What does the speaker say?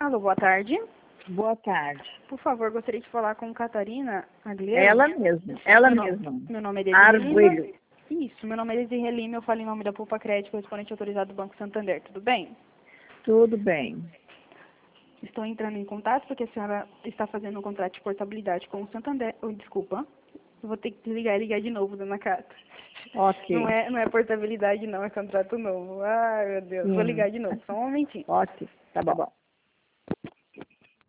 Alô, boa tarde. Boa tarde. Por favor, gostaria de falar com Catarina Aguilera. Ela mesma, Meu nome é Desirê Lima. Arguelho. Isso, meu nome é Desirê Lima, eu falo em nome da Poupa Crédito, correspondente autorizado do Banco Santander, tudo bem? Tudo bem. Estou entrando em contato porque a senhora está fazendo um contrato de portabilidade com o Santander. Oh, desculpa, eu vou ter que desligar e ligar de novo, dona Cata. Ok. Não é portabilidade não, é contrato novo. Ai, meu Deus, vou ligar de novo, só um momentinho. Ok, tá bom.